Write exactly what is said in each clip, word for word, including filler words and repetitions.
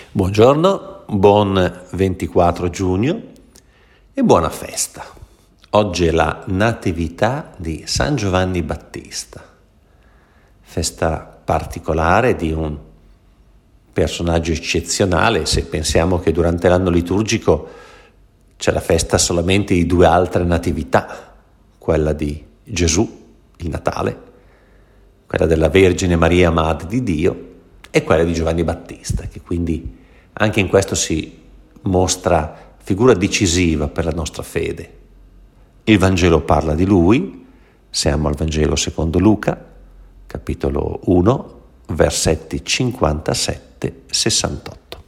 Buongiorno, buon ventiquattro giugno e buona festa. Oggi è la Natività di San Giovanni Battista, festa particolare di un personaggio eccezionale se pensiamo che durante l'anno liturgico c'è la festa solamente di due altre natività, quella di Gesù, il Natale, quella della Vergine Maria, Madre di Dio, e quella di Giovanni Battista, che quindi anche in questo si mostra figura decisiva per la nostra fede. Il Vangelo parla di lui, siamo al Vangelo secondo Luca, capitolo uno, versetti cinquantasette sessantotto.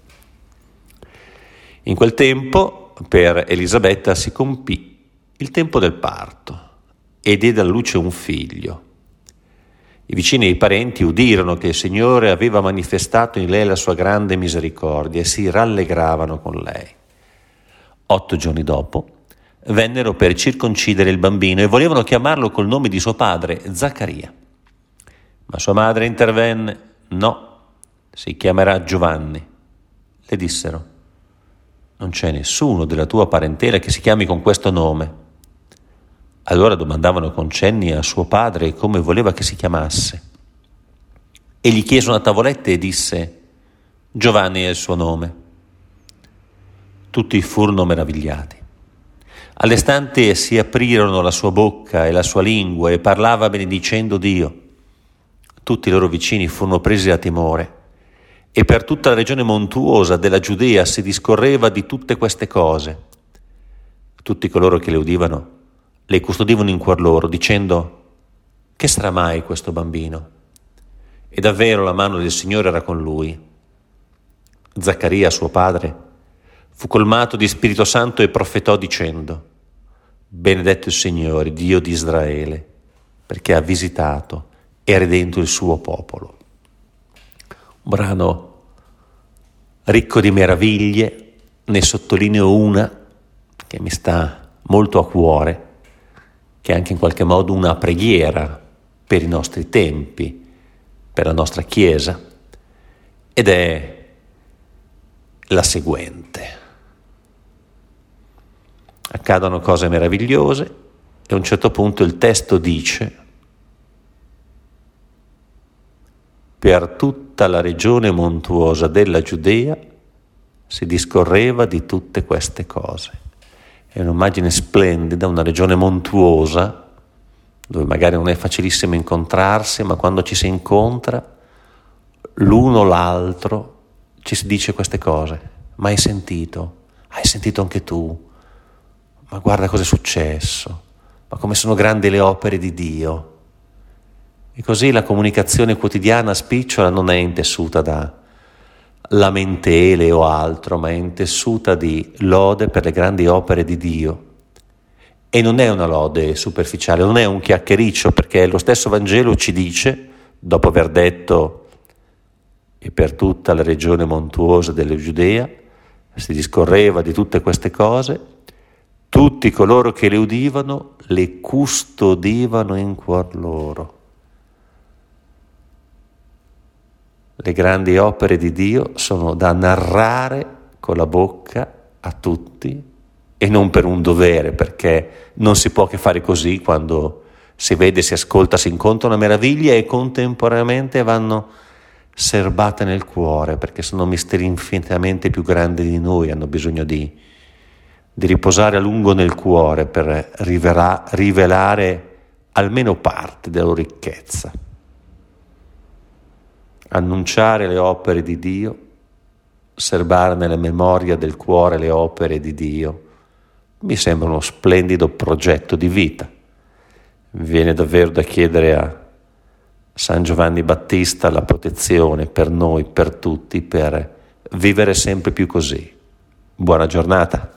In quel tempo per Elisabetta si compì il tempo del parto e diede alla luce un figlio. I vicini e i parenti udirono che il Signore aveva manifestato in lei la sua grande misericordia e si rallegravano con lei. Otto giorni dopo vennero per circoncidere il bambino e volevano chiamarlo col nome di suo padre, Zaccaria. Ma sua madre intervenne: no, si chiamerà Giovanni. Le dissero: non c'è nessuno della tua parentela che si chiami con questo nome. Allora domandavano con cenni a suo padre come voleva che si chiamasse. E gli chiese una tavoletta e disse: Giovanni è il suo nome. Tutti furono meravigliati. All'istante si aprirono la sua bocca e la sua lingua e parlava benedicendo Dio. Tutti i loro vicini furono presi da timore e per tutta la regione montuosa della Giudea si discorreva di tutte queste cose. Tutti coloro che le udivano le custodivano in cuor loro, dicendo: che sarà mai questo bambino? E davvero la mano del Signore era con lui. Zaccaria, suo padre, fu colmato di Spirito Santo e profetò dicendo: benedetto il Signore, Dio di Israele, perché ha visitato e redento il suo popolo. Un brano ricco di meraviglie, ne sottolineo una che mi sta molto a cuore, che è anche in qualche modo una preghiera per i nostri tempi, per la nostra Chiesa, ed è la seguente. Accadono cose meravigliose e a un certo punto il testo dice: per tutta la regione montuosa della Giudea si discorreva di tutte queste cose. È un'immagine splendida, una regione montuosa, dove magari non è facilissimo incontrarsi, ma quando ci si incontra, l'uno l'altro, ci si dice queste cose. Ma hai sentito? Hai sentito anche tu? Ma guarda cosa è successo, ma come sono grandi le opere di Dio. E così la comunicazione quotidiana spicciola non è intessuta da lamentele o altro, ma è intessuta di lode per le grandi opere di Dio. E non è una lode superficiale, non è un chiacchiericcio, perché lo stesso Vangelo ci dice, dopo aver detto e per tutta la regione montuosa della Giudea si discorreva di tutte queste cose, tutti coloro che le udivano le custodivano in cuor loro. Le grandi opere di Dio sono da narrare con la bocca a tutti e non per un dovere, perché non si può che fare così quando si vede, si ascolta, si incontra una meraviglia e contemporaneamente vanno serbate nel cuore, perché sono misteri infinitamente più grandi di noi, hanno bisogno di, di riposare a lungo nel cuore per rivela, rivelare almeno parte della loro ricchezza. Annunciare le opere di Dio, serbare nella memoria del cuore le opere di Dio, mi sembra uno splendido progetto di vita. Viene davvero da chiedere a San Giovanni Battista la protezione per noi, per tutti, per vivere sempre più così. Buona giornata.